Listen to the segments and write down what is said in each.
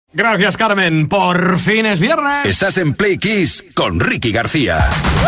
Gracias, Carmen. Por fin es viernes. Estás en Play Kiss con Ricky García.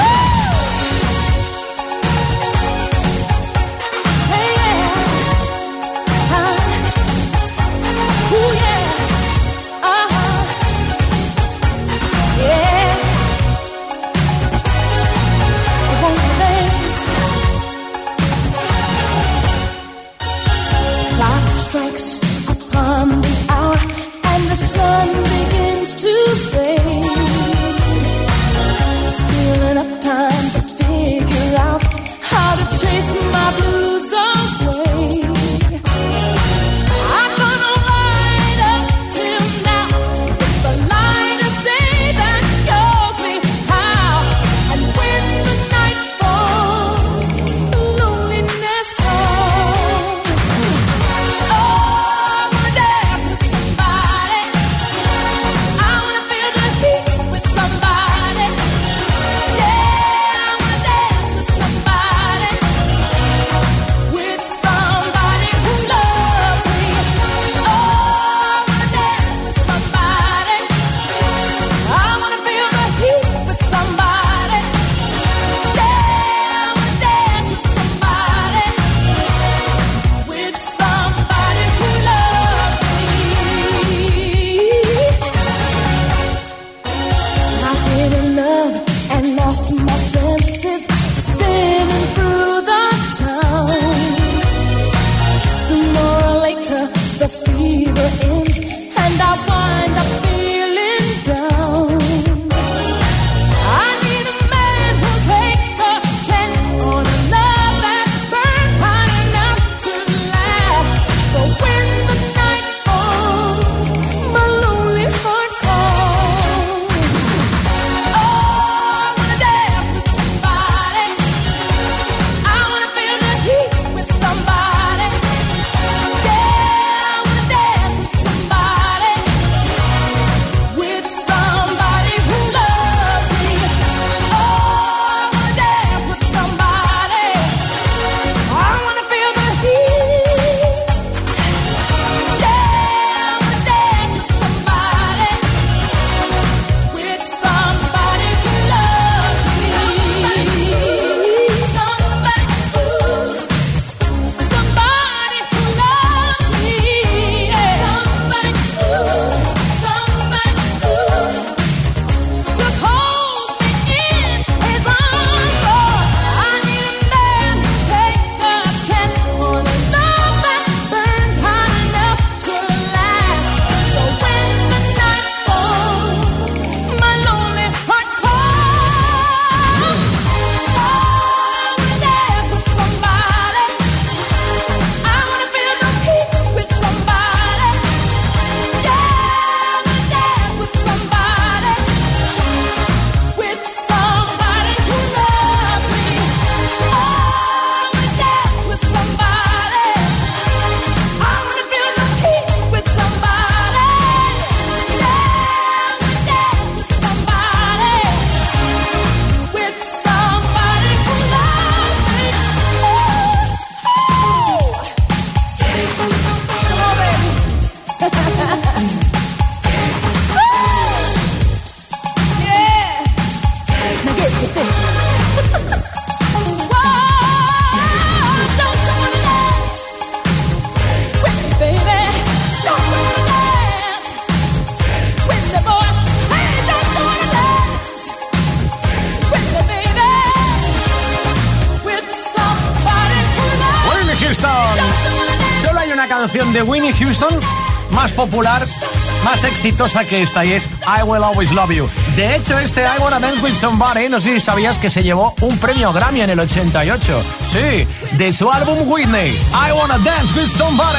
Solo hay una canción de Whitney Houston más popular, más exitosa que esta, y es I Will Always Love You. De hecho, este I Wanna Dance With Somebody, no sé si sabías que se llevó un premio Grammy en el 88. Sí, de su álbum Whitney, I Wanna Dance With Somebody.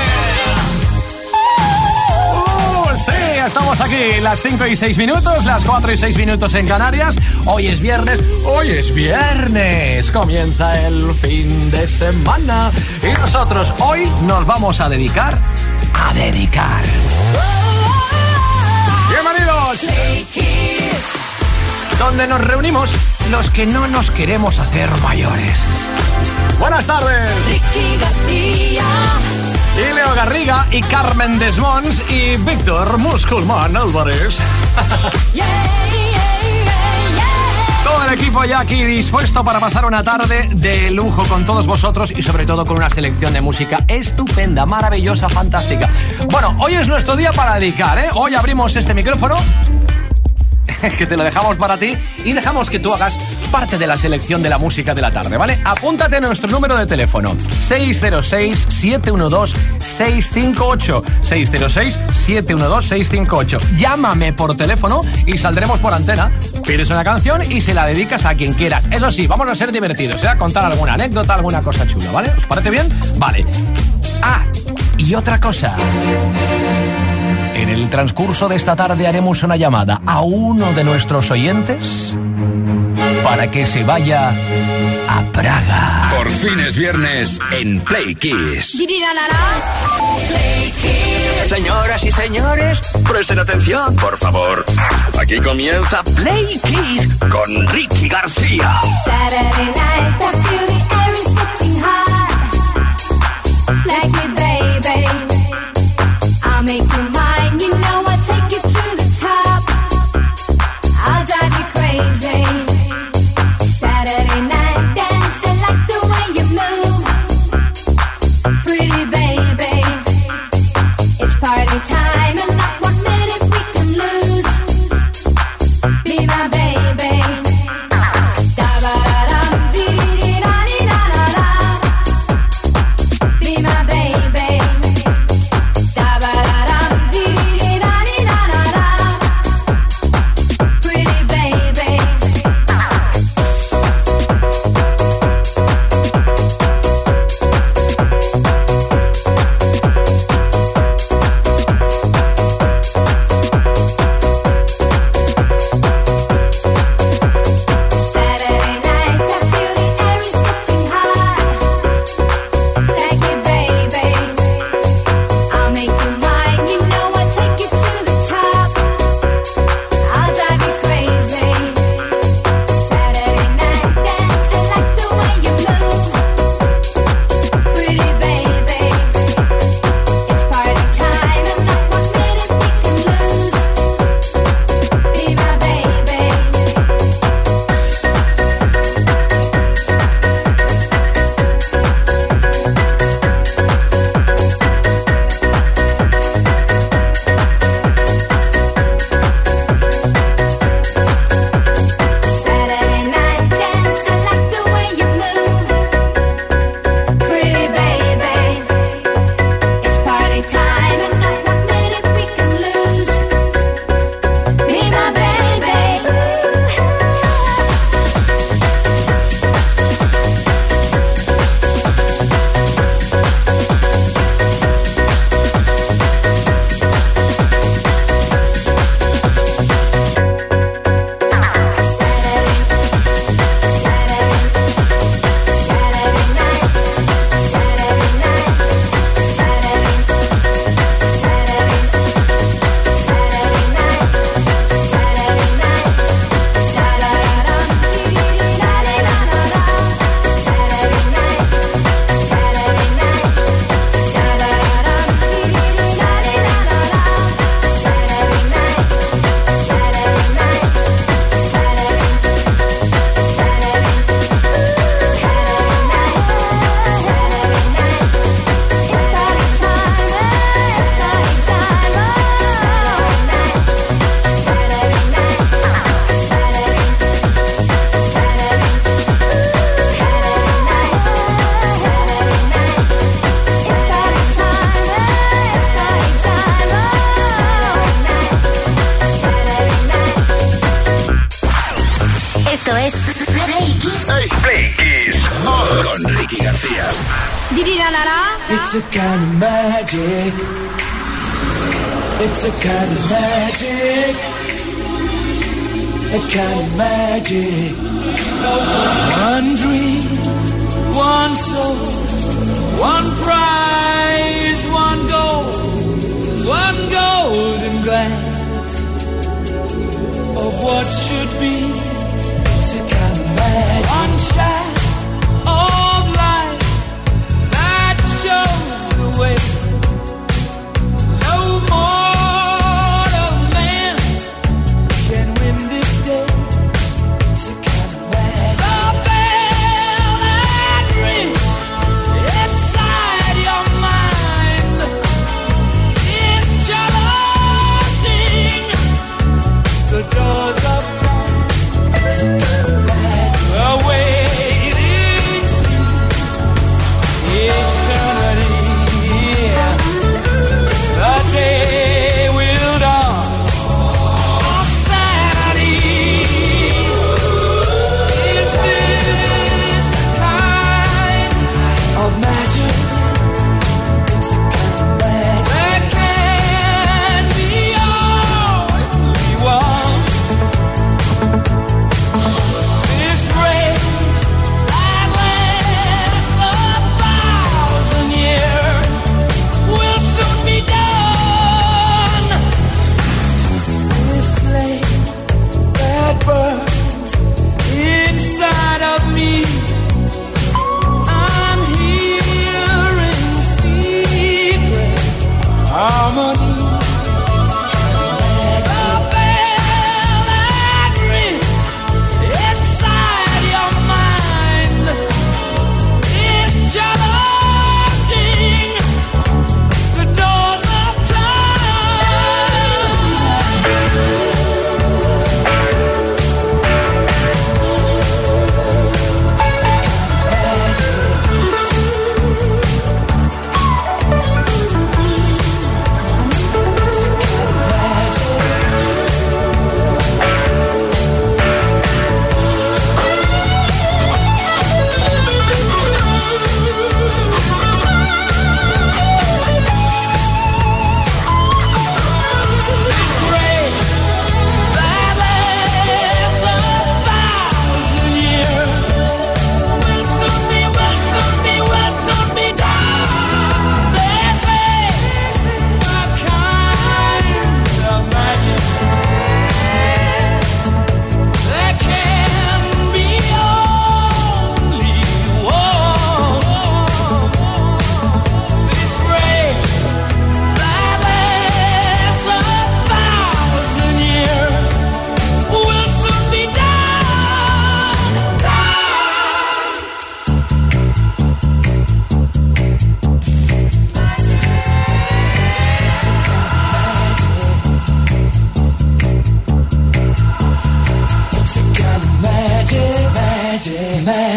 Sí, estamos aquí, las 5 y 6 minutos, las 4 y 6 minutos en Canarias. Hoy es viernes, comienza el fin de semana y nosotros hoy nos vamos a dedicar a dedicar. Bienvenidos, donde nos reunimos los que no nos queremos hacer mayores. Buenas tardes. Ricky García. y Leo Garriga y Carmen Desmonts y Víctor Musculman Álvarez. Todo el equipo ya aquí dispuesto para pasar una tarde de lujo con todos vosotros y sobre todo con una selección de música estupenda, maravillosa, fantástica. Bueno, hoy es nuestro día para dedicar, ¿eh? Hoy abrimos este micrófono que te lo dejamos para ti y dejamos que tú hagas parte de la selección de la música de la tarde, ¿vale? Apúntate a nuestro número de teléfono 606-712-658 606-712-658. Llámame por teléfono y saldremos por antena. Pides una canción y se la dedicas a quien quieras. Eso sí, vamos a ser divertidos, ¿eh? A contar alguna anécdota, alguna cosa chula, ¿vale? ¿Os parece bien? Vale. Ah, y otra cosa. En el transcurso de esta tarde haremos una llamada a uno de nuestros oyentes para que se vaya a Praga. Por fin es viernes en Play Kiss. Señoras y señores, presten atención, por favor. Aquí comienza Play Kiss con Ricky García. Saturday night, I feel the air is getting hot. Like me, baby. I'll make you mine, you know I'll take you to the top. I'll drive you crazy. Saturday night dancing, like the way you move. Pretty baby, it's party time and not 1 minute we can lose. Be my baby. Da-ba-da-dum, dee-dee-da-dee-da-da-da. Be my baby. Da-ba-da-dum, dee-dee-da-dee-da-da-da. Pretty baby. Saturday night, I feel the air is getting hot. Like me, baby. I'll make you mine, you know I'll take you to the top. I'll drive you crazy. Saturday night dancing, like the way you move. Pretty baby, it's party time and not 1 minute we can lose. Be my baby. Saturday night dancing, like the way you move. Pretty baby, it's party time and not 1 minute we can lose. Be my baby. Esto es Play Kiss. Play Kiss con Ricky García. It's a kind of magic. It's a kind of magic. A kind of magic. One dream, one soul, one prize, one golden glance of what should be. It's a kind of magic. One shaft of light that shows the way.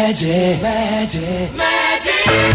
magic, magic, magic.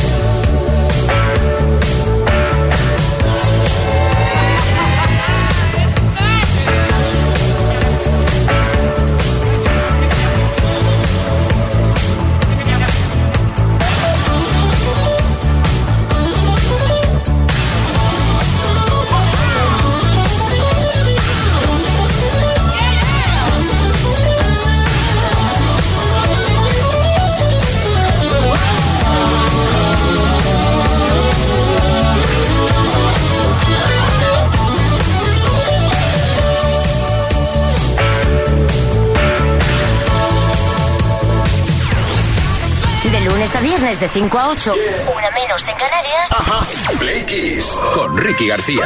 A viernes de 5 a 8, una menos en Canarias. Ajá. Play Kiss con Ricky García.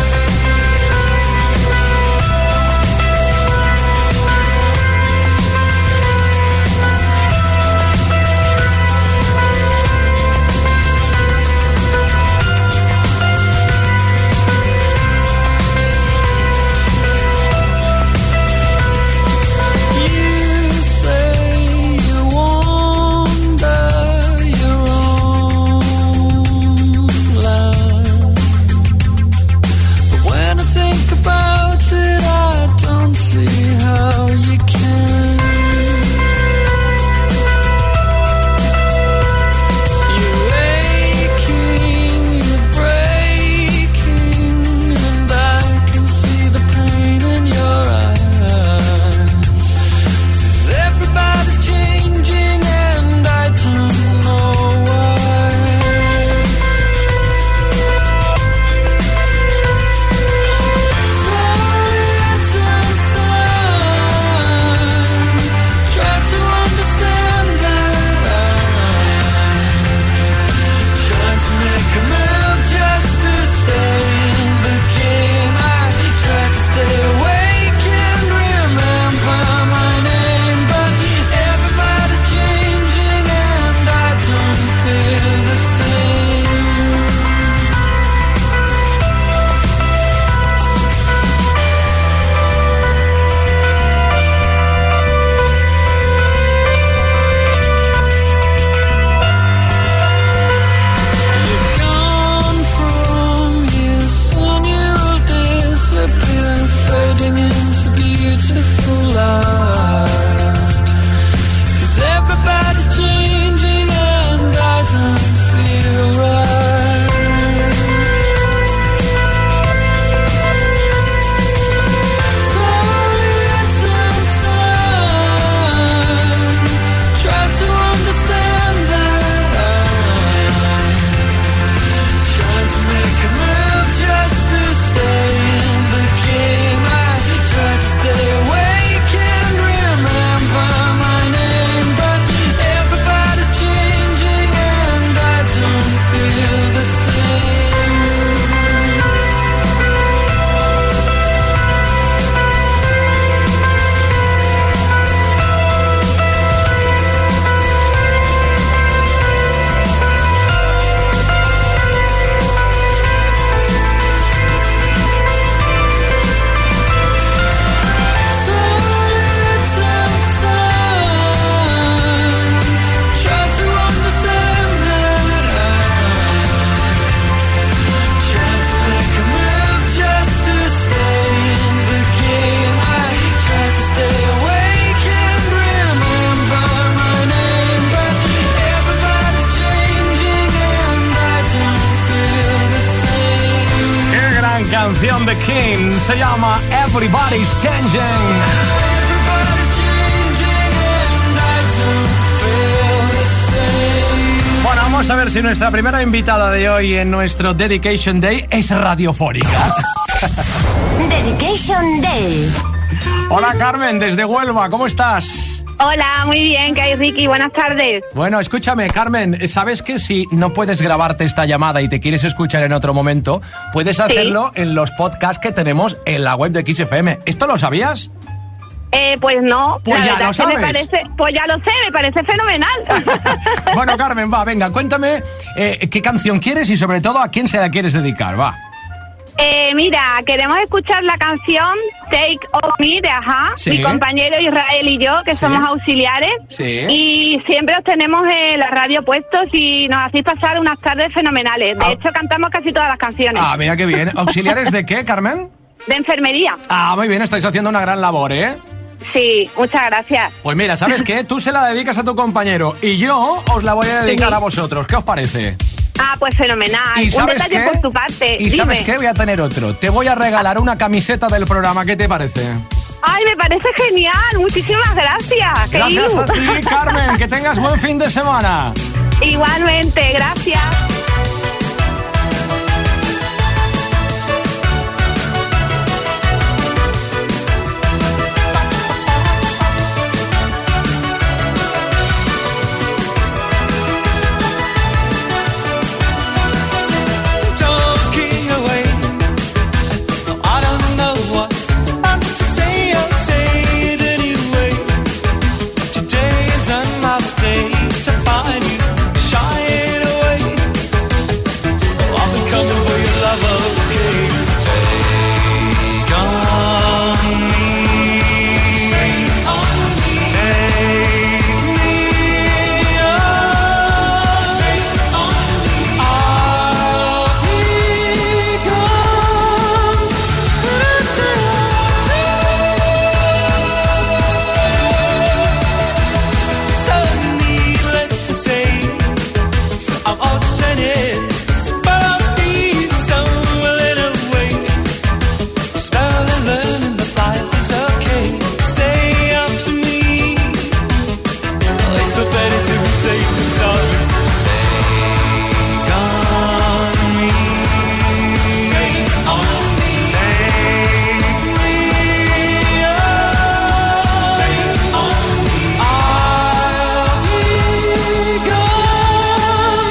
Canción de King se llama Everybody's Changing. Bueno, vamos a ver si nuestra primera invitada de hoy en nuestro Dedication Day es radiofónica. Dedication Day. Hola Carmen, desde Huelva, ¿cómo estás? Hola, muy bien, ¿qué hay, Ricky? Buenas tardes. Bueno, escúchame, Carmen, ¿sabes que si no puedes grabarte esta llamada y te quieres escuchar en otro momento, puedes hacerlo en los podcasts que tenemos en la web de Kiss FM? ¿Esto lo sabías? Pues no. Pues ya lo sabes. Pues ya lo sé, me parece fenomenal. Bueno, Carmen, va, venga, cuéntame qué canción quieres y sobre todo a quién se la quieres dedicar, va. Mira, queremos escuchar la canción Take On Me de Ajá, Sí. mi compañero Israel y yo, que Sí. somos auxiliares. Sí. Y siempre os tenemos en la radio puestos y nos hacéis pasar unas tardes fenomenales. De hecho, cantamos casi todas las canciones. Ah, mira qué bien. ¿Auxiliares de qué, Carmen? De enfermería. Ah, muy bien, estáis haciendo una gran labor, ¿eh? Sí, muchas gracias. Pues mira, ¿sabes qué? Tú se la dedicas a tu compañero y yo os la voy a dedicar Sí. a vosotros. ¿Qué os parece? Ah, pues fenomenal. ¿Y Un sabes detalle qué? por tu parte. ¿Y sabes Dime. qué? Voy a tener otro. Te voy a regalar una camiseta del programa. ¿Qué te parece? Ay, me parece genial. Muchísimas gracias. ¡Qué Gracias a ilu! ti, Carmen. Que tengas buen fin de semana. Igualmente, gracias. Talking away. I don't know what I'm to say. I'll say it anyway. Today is another day to find you shying away. I'll be coming for your love, okay? Take on me. Take on me. Take me on. Take on me. I'll be gone. So needless to say, I'm upset, but I'll be stumbling away. Slowly learning that life is okay. Say after me, it's no better to be safe than sorry. Take on me. Take on me. Take me on. Take on me. I'll be gone.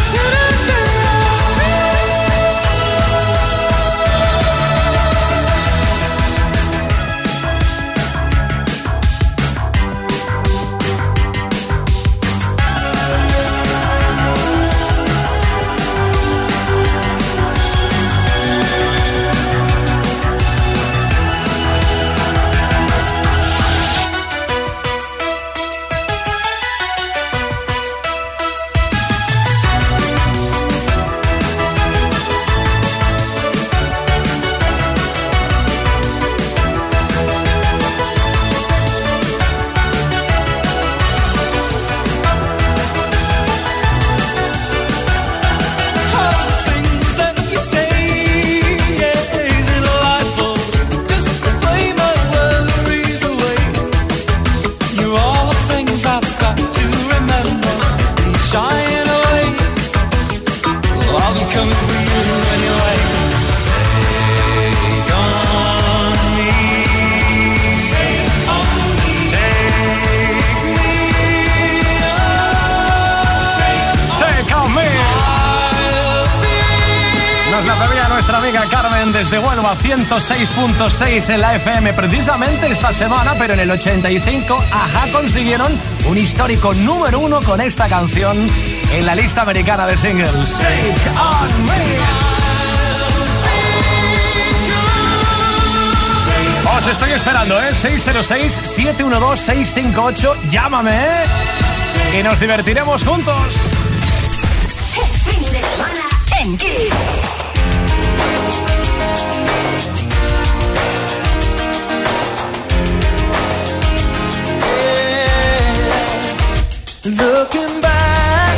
Things that you say, yeah, is it delightful? Just to play my worries away. You're all the things I've got to remember. Be shying away. I'll be coming for you anyway. Take on me. Take on me. Take me on. Take on me. Nos la pedía nuestra amiga Carmen desde Huelva, 106.6 en la FM. Precisamente esta semana, pero en el 85, Ajá consiguieron un histórico número 1 con esta canción en la lista americana de singles. Take on me. Os estoy esperando, ¿eh? 606-712-658. Llámame, ¿eh? Y nos divertiremos juntos. Es fin de semana en Kiss. Looking back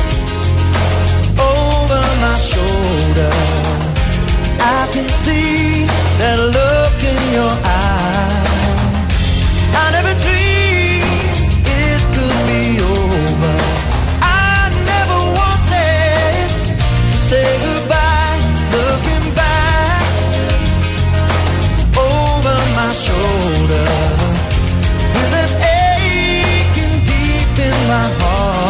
over my shoulder, I can see that look in your eye. I never dreamed it could be over. I never wanted to say goodbye. Looking back over my shoulder, with an aching deep in my heart.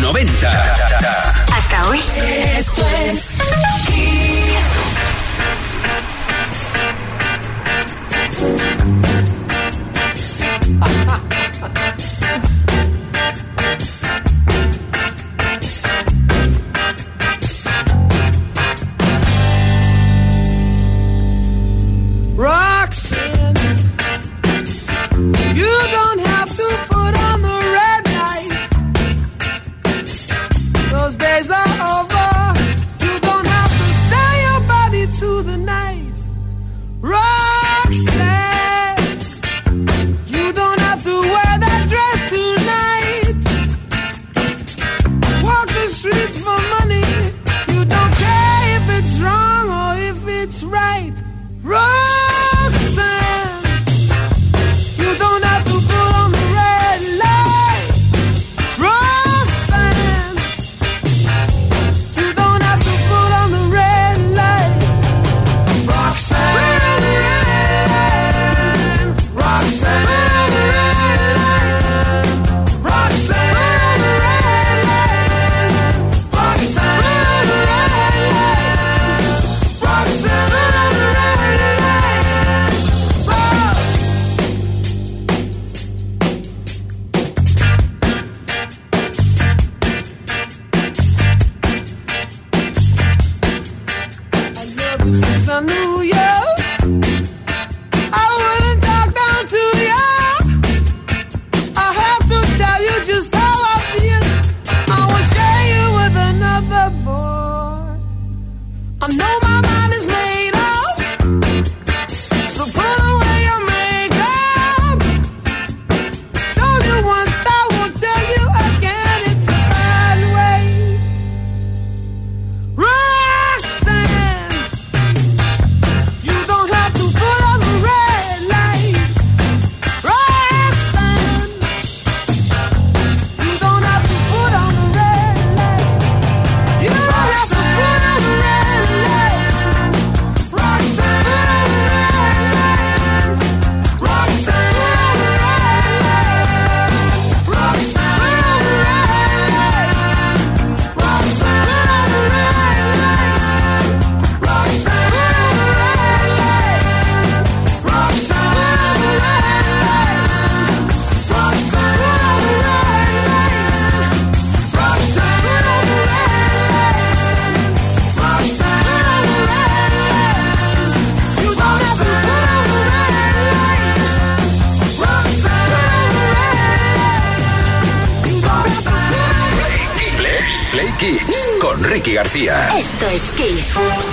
90. Hasta hoy. Esto es Kiss. Roxanne, you don't have to put on the red light. Those days are over. You don't have to sell your body to the night. Roxanne, you don't have to wear that dress tonight. Walk the streets for money. You don't care if it's wrong or if it's right. Roxanne, you don't have to put on the red light. Roxanne, you don't have to put on the red light. Roxanne, Roxanne, Roxanne, Roxanne, Roxanne, Roxanne. Since I knew you, I wouldn't talk down to you. I have to tell you just how I feel. I won't share you with another boy. I know my mind is made up, so put away your makeup. Told you once, I won't tell you again. It's the right way. Roxanne, you don't have to put on the red light. Roxanne, you don't have to put on the red light. You don't have to put on the red light. Roxanne, Roxanne, Play Kiss con Ricky García. Esto es Kiss.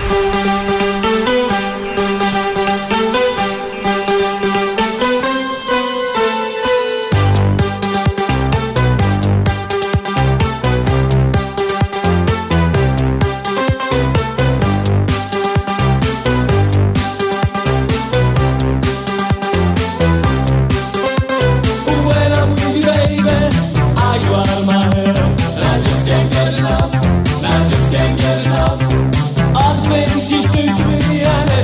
When I'm with you, baby, are you out of my head? And I just can't get enough. And I just can't get enough. All the things you do to me, and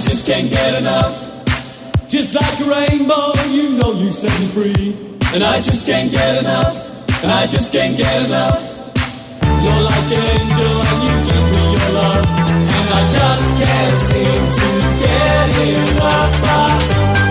just can't get enough. Just like a rainbow, you know you set me free. And I just can't get enough. And I just can't get enough. You're like an angel and you give me your love. And I just can't seem to get enough.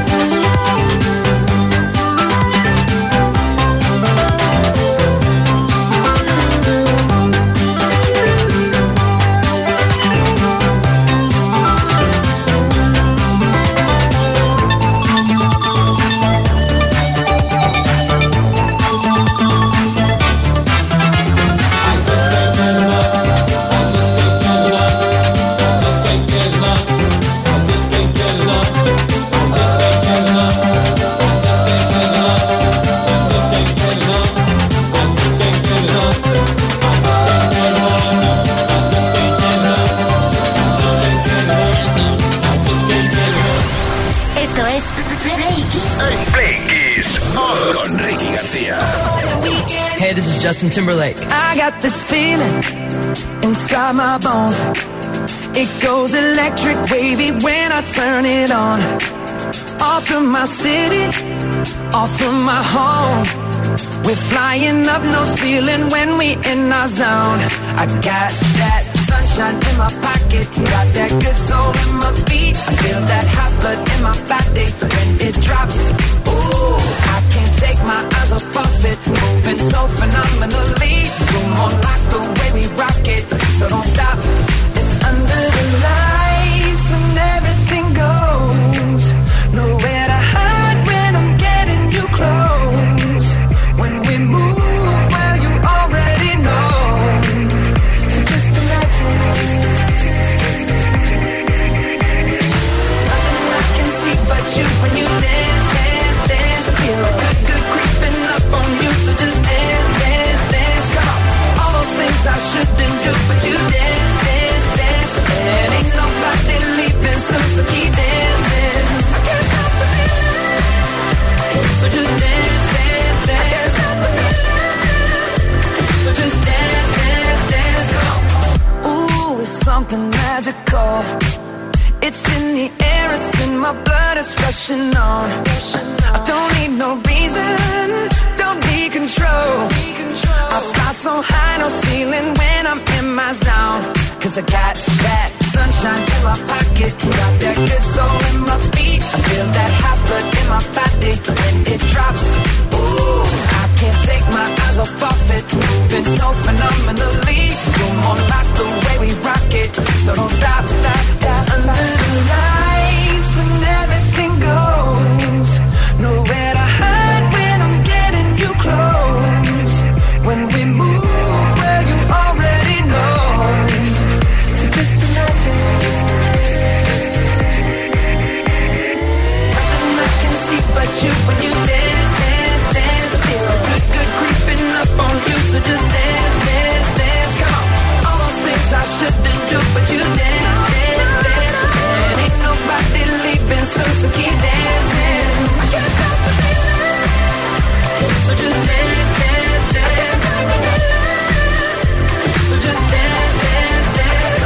Con Ricky García. Hey, this is Justin Timberlake. I got this feeling inside my bones. It goes electric wavy when I turn it on. All through my city, all through my home. We're flying up, no ceiling when we in our zone. I got that sunshine in my pocket, got that good soul in my feet. I feel that hot blood in my body when it drops. Ooh, I can't take my eyes off of it, moving so phenomenally. Room on lock, the way we rock it, so don't stop. And under the lights, when everything goes, nowhere to hide when I'm getting you close. When we move, well, you already know. So just imagine. Nothing I can see but you when you dance, dance, dance. Feel good, good creeping up on you. So just dance, dance, dance. Come on. All those things I shouldn't do, but you dance, dance, dance. And ain't nobody leaving soon, so keep dancing. I can't stop the feeling. So just dance, dance, dance. I can't stop the feeling. So just dance, dance, dance. Come on. Ooh, it's something magical. It's in the air, it's in my blood, it's rushing on. I don't need no reason, don't need control. I fly so high, no ceiling when I'm in my zone. Cause I got that sunshine in my pocket, got that good soul in my feet. I feel that hot blood in my body when it drops. Ooh, I can't take my eyes off of it, moving so phenomenally. You're more like the way we rock it, so don't stop, stop, stop. Under the lights, when everything goes, nowhere to hide when I'm getting you close. When we move, well, you already know. So just imagine. Nothing I can see but you when you dance, dance, dance. Feel good, good creeping up on you. So just dance, dance, dance. Come on. All those things I shouldn't do, but you dance, dance, dance. And ain't nobody leaving soon, so keep dancing. I can't stop the feeling. So just dance, dance, dance. So just dance, dance, dance.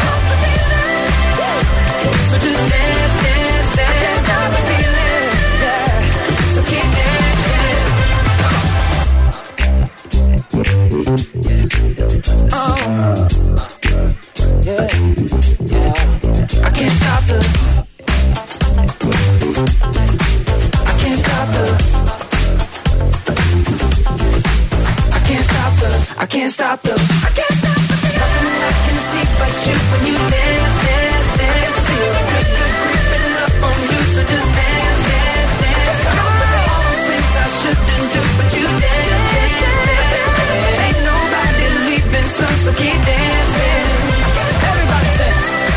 So just dance, dance, dance. I can't stop the feeling. Yeah. So keep dancing. Oh, yeah, yeah. I can't stop the. I can't stop the. I can't stop the. I can't stop the. I can't stop the. Nothing I can see but you when you dance, dance, dance. Feel good, good creeping up on you, so just dance, dance, dance. All those things I shouldn't do, but you dance, dance, dance. Ain't nobody leaving soon, so keep dancing. Everybody say.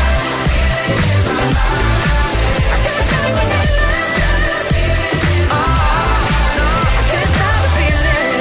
I can't stop the feeling. Oh, no, I can't stop the feeling.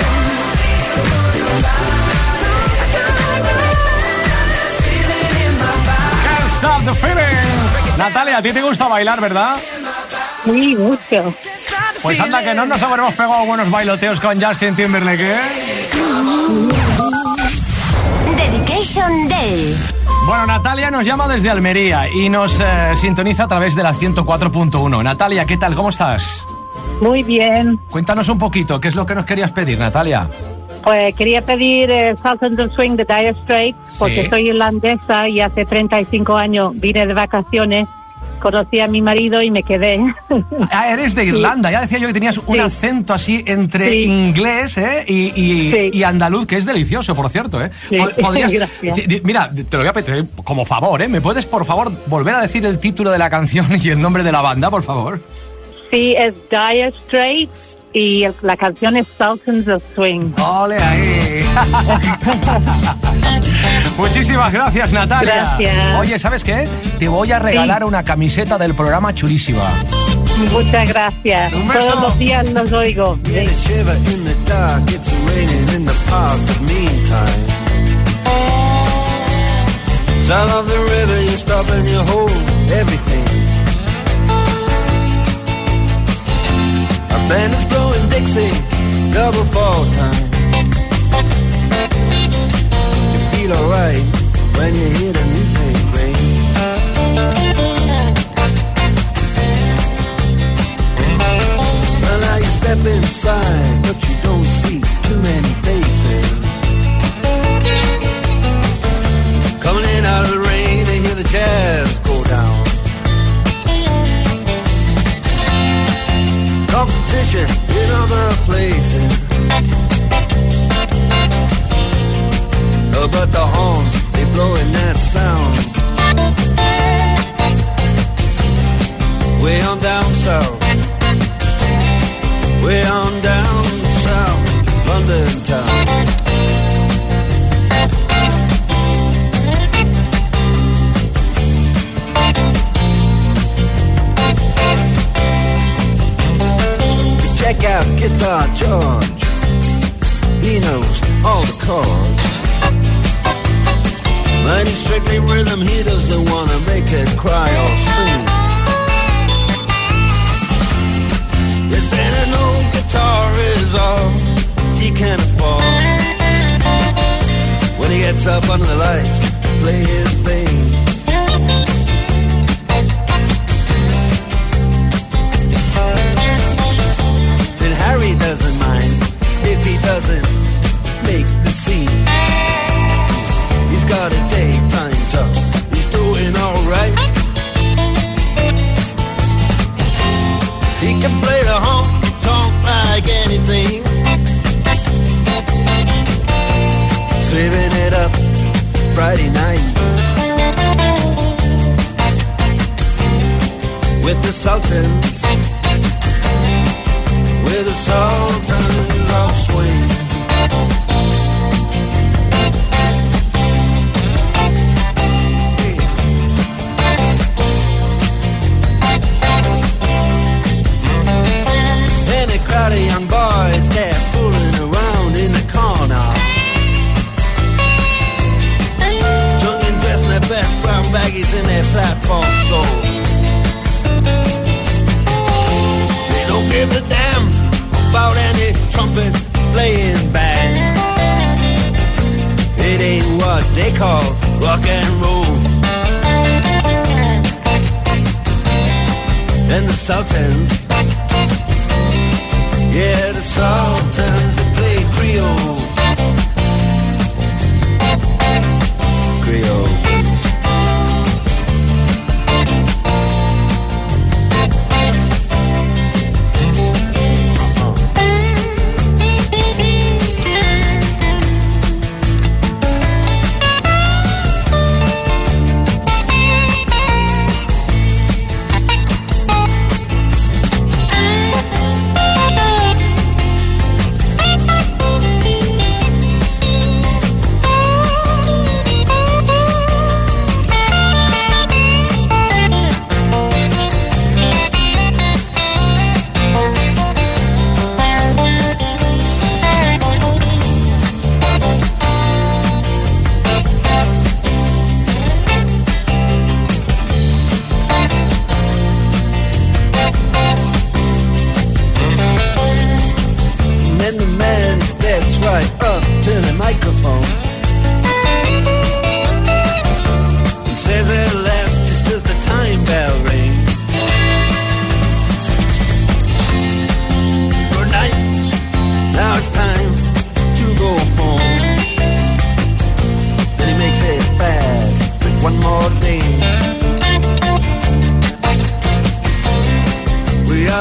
Can't stop the feeling. Natalia, a ti te gusta bailar, ¿verdad? Muy mucho. Pues anda que no nos habremos pegado buenos bailoteos con Justin Timberlake, ¿eh? Dedication Day. Bueno, Natalia nos llama desde Almería y nos sintoniza a través de las 104.1. Natalia, ¿qué tal? ¿Cómo estás? Muy bien. Cuéntanos un poquito, ¿qué es lo que nos querías pedir, Natalia? Pues quería pedir Sultans of Swing de Dire Straits, porque Sí. soy irlandesa y hace 35 años vine de vacaciones, conocí a mi marido y me quedé. Ah, eres de Irlanda. Ya decía yo que tenías un acento así entre inglés y andaluz, que es delicioso, por cierto. Sí. Podrías- Gracias. Mira, te lo voy a pedir como favor, ¿eh? ¿Me puedes, por favor, volver a decir el título de la canción y el nombre de la banda, por favor? Sí, es Dire Straits y la canción es Sultans of Swing. ¡Ole ahí! Muchísimas gracias, Natalia. Gracias. Oye, ¿sabes qué? Te voy a regalar una camiseta del programa chulísima. Muchas gracias. Un beso. Todos los días los oigo. Get a shiver in the dark, it's raining in the park, but meantime sound of the river, you stop and you hold everything. A band is blowing Dixie, double fall time. You feel alright when you hear the music ring. Well, now you step inside, but you don't see too many faces. Coming in out of the rain, they hear the jazz go down. Competition in other places. Oh, but the horns, they blowing that sound. Way on down south. Way on down south, London town. Check out Guitar George. He knows all the chords. But he's strictly rhythm, he doesn't wanna make it cry or sing. If an old guitar is all he can afford, when he gets up under the lights to play his thing, then Harry doesn't mind if he doesn't make the scene. He's got a daytime job, he's doing alright. He can play the honky-tonk like anything, saving it up Friday night with the Sultans, with the Sultans of Swing. Crowd of young boys, they're fooling around in the corner, drunk and dressed in their best brown baggies in their platform soul. They don't give a damn about any trumpet playing band. It ain't what they call rock and roll. And the Sultans, yeah, the Sultans that play Creole. Creole.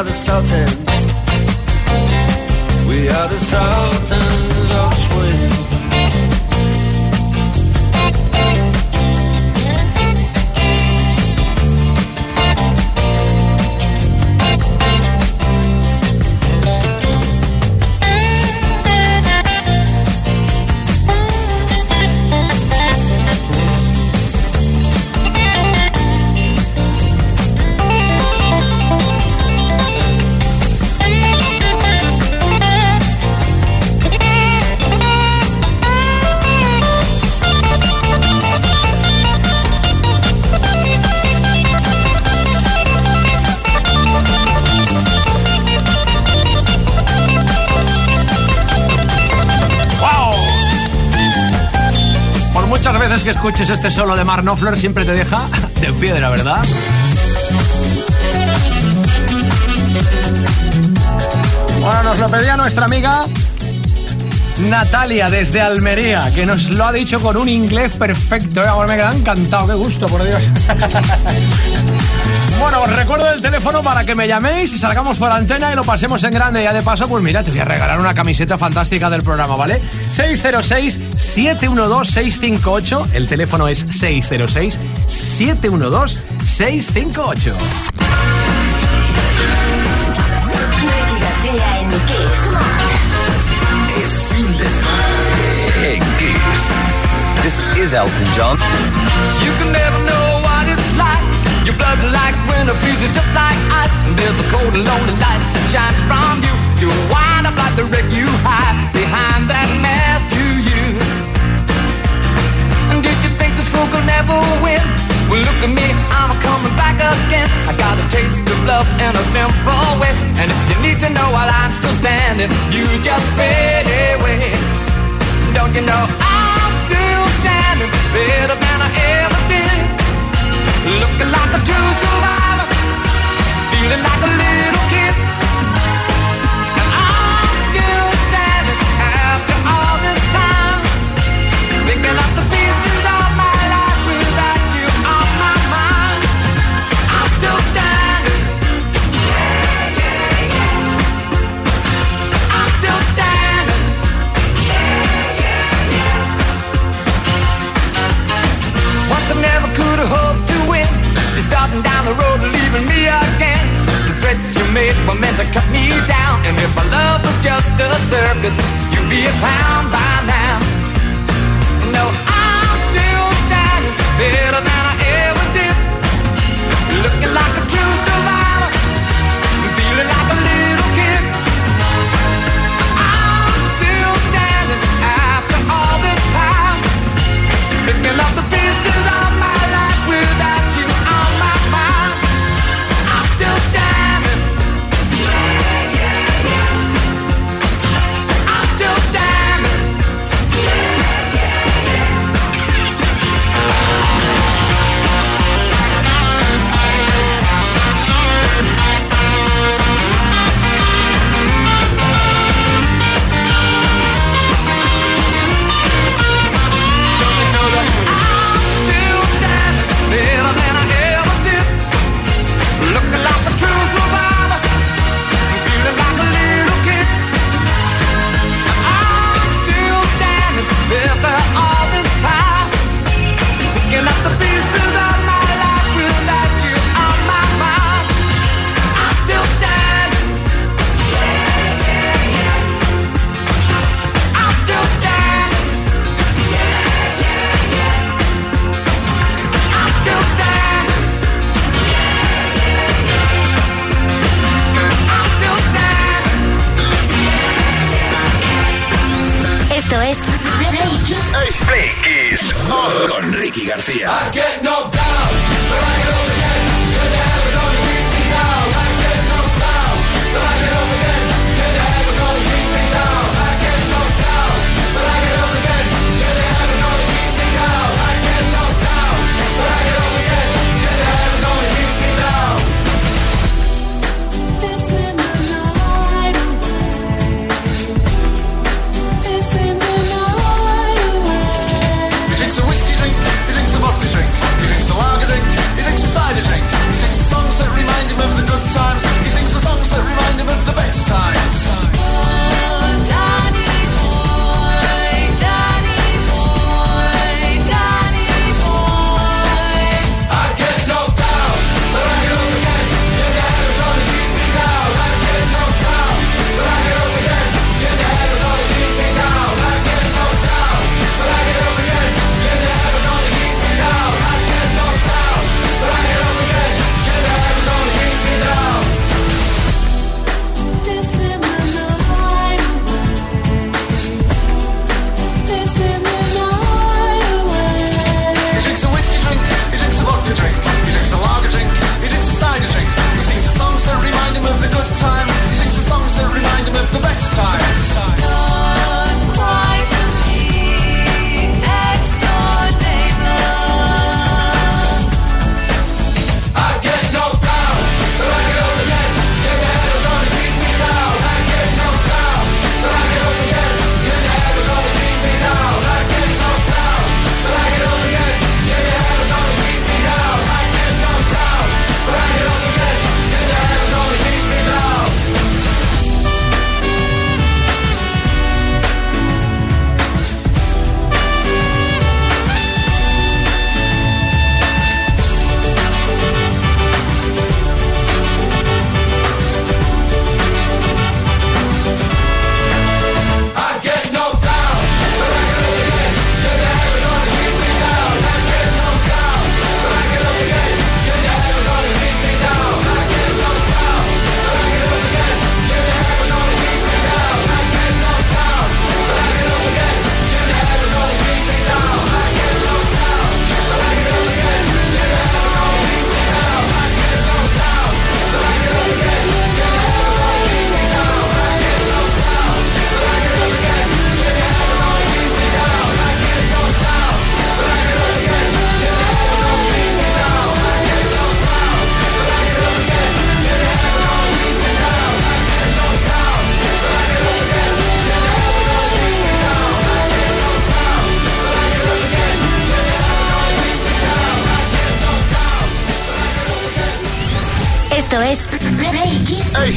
the Sultans. We are the Sultans of Swing. Muchas veces que escuches este solo de Mark Knopfler siempre te deja de piedra, ¿verdad? Bueno, nos lo pedía nuestra amiga Natalia desde Almería, que nos lo ha dicho con un inglés perfecto, ¿eh? Ahora me queda encantado, qué gusto, por Dios. Bueno, os recuerdo el teléfono para que me llaméis y salgamos por antena y lo pasemos en grande. Ya de paso, pues mira, te voy a regalar una camiseta fantástica del programa, ¿vale? 606-712-658. El teléfono es 606-712-658. Ricky García en Kiss. Es fin de semana en Kiss. This is Elton John. You can never know what it's like. Your blood like winter freezes just like ice. And there's a cold and lonely light that shines from you. You wind up like the wreck you hide behind that mask you use. And did you think this fool could never win? Well, look at me, I'm coming back again. I got a taste of love in a simple way. And if you need to know while I'm still standing, you just fade away. Don't you know I'm still standing better than I ever did? Looking like a true survivor, feeling like a little kid. And I'm still standing after all this time, picking up the pieces of my life without you on my mind. I'm still standing. Yeah, yeah, yeah. I'm still standing. Yeah, yeah, yeah. Once I never could have hoped to win. You're starting down the road and leaving me again. The threats you made were meant to cut me down. And if my love was just a circus, you'd be a clown by now. No, I'm still standing better than I ever did. Looking like a true survivor, feeling like a little kid. I'm still standing after all this time, picking up the pieces of my life without you on my mind. I'm still standing. Yeah, yeah, yeah. I'm still standing. Yeah, yeah, yeah. Better than I ever did. Looking like a true survivor, feeling like a little kid. I'm still standing after all this time, picking up the pieces of my life without you on my mind. I'm still standing. Yeah, yeah, yeah. I'm still standing. Yeah, yeah, yeah. I'm still standing. Yeah, yeah, yeah. I'm still standing. Esto es Play Kiss. Play Kiss con Ricky García. I get knocked down, but I get up again. You're never gonna keep me down. I get knocked down, but I get up again. You're never gonna keep me down. I get knocked down, but I get up again. You're never gonna keep me down. I get knocked down, but I get up again. You're never gonna keep me down. Dancing the night away. Dancing the night away. He drinks a whiskey drink, he drinks a vodka drink, he drinks a lager drink, he drinks a cider drink.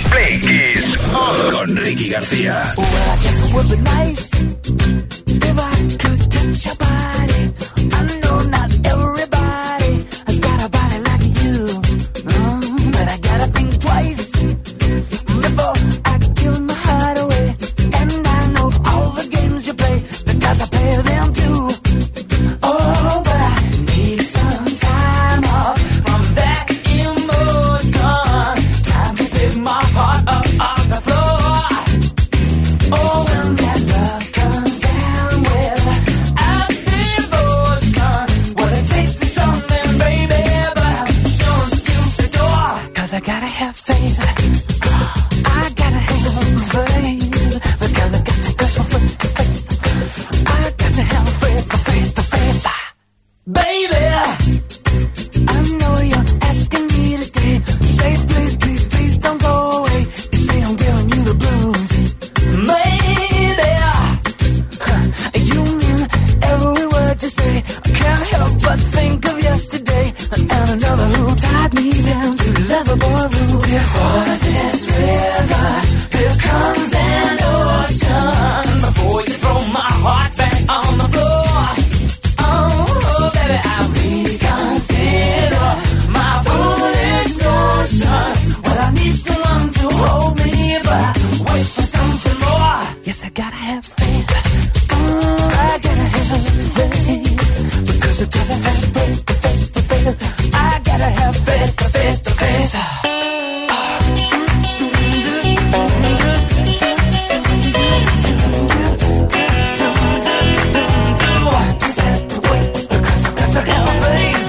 Play Kiss con Ricky García. Well, I guess it would be nice if I could touch your body. I know not everybody has got a body like you, but I gotta think twice before I give my heart away. And I know all the games you play because I play them too. Oh, but I need some time off from that emotion. Time to pick my heart up off the floor. Oh, when that love comes down without devotion, well, it takes a strong man, baby, but I'm showing you the door. 'Cause I gotta have faith. I gotta have faith. Because I got to have faith. I got to have faith. Baby, I know you're asking me to stay. Say please, please, please don't go away. You say I'm giving you the blues. Maybe you mean every word you say. I can't help but think of yesterday and another who tied me down to lovable rule. Before this river, here comes an ocean. Before you throw my heart back on the floor. Oh, baby, I reconsider my foolish notion. Well, I need someone to hold me, but I wait for something more. Yes, I gotta have faith. I gotta have faith. Because I gotta have faith. I gotta have faith. Just have to wait because I got to have faith.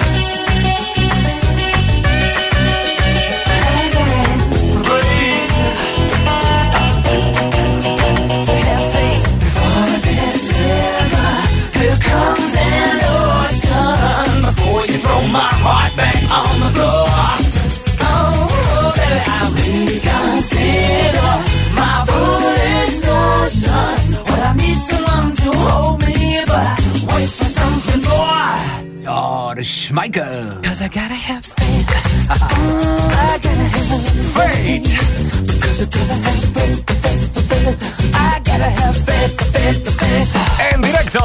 To have faith before this river, here comes an ocean. Before you throw my heart back on the floor. Oh, baby, I reconsider my foolish notion. Well, I need someone to hold me, but I wait for something more. George Michael. 'Cause I gotta have faith. I gotta have faith. Because I gotta have faith. I gotta have faith. En directo.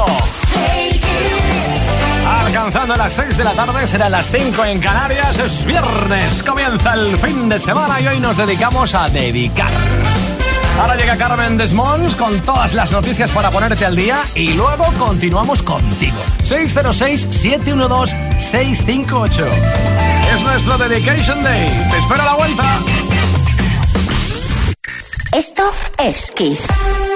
Alcanzando las 6 de la tarde, serán las 5 en Canarias. Es viernes, comienza el fin de semana y hoy nos dedicamos a dedicar. Ahora llega Carmen Desmonds con todas las noticias para ponerte al día y luego continuamos contigo. 606-712-658. Es nuestro Dedication Day. Te espero a la vuelta. Esto es Kiss.